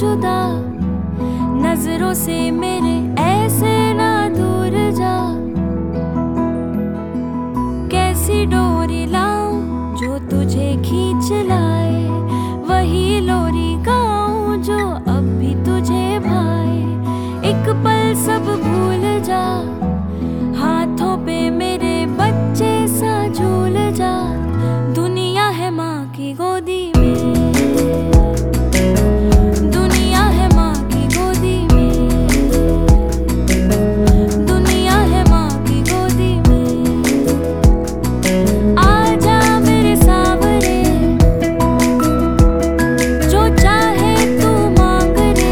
जुदा, नजरों से मेरे ऐसे ना दूर जा। कैसी डोरी लाऊं जो तुझे खींच लाए, वही लोरी गाऊं जो अब भी तुझे भाए। एक पल सब भूल जा, हाथों पे मेरे बच्चे सा झूल जा। दुनिया है माँ की गोदी में, दुनिया है माँ की गोदी में, दुनिया है माँ की गोदी में। आजा मेरे सावरे, जो चाहे तू मांग रे।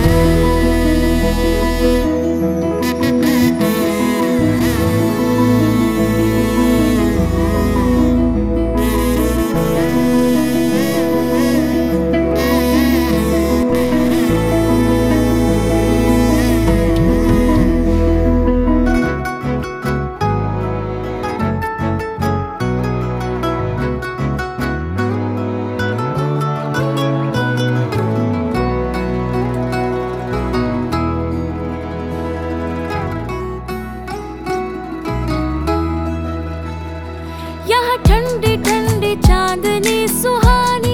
यहाँ ठंडी ठंडी चांदनी सुहानी,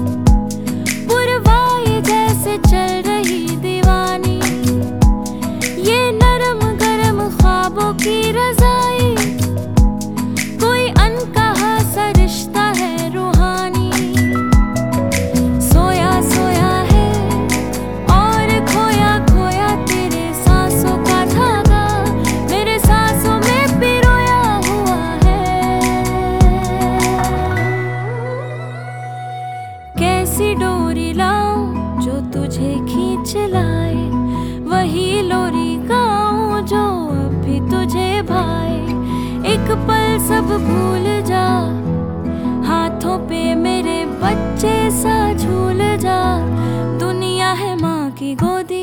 पुरवाई जैसे चल रही दीवानी। ये नरम गरम ख्वाबों की रजाई, कोई अनकहा सा रिश्ता है रूहानी। सोया सोया है और खोया खोया तेरे सांसों का धागा, मेरे सांसों में पिरोया हुआ है। कैसी डोरी लाऊं जो तुझे खींच लाए, वही लोरी गाऊं जो अब भी तुझे भाए। एक पल सब भूल जा, हाथों पे मेरे बच्चे सा झूल जा। दुनिया है माँ की गोदी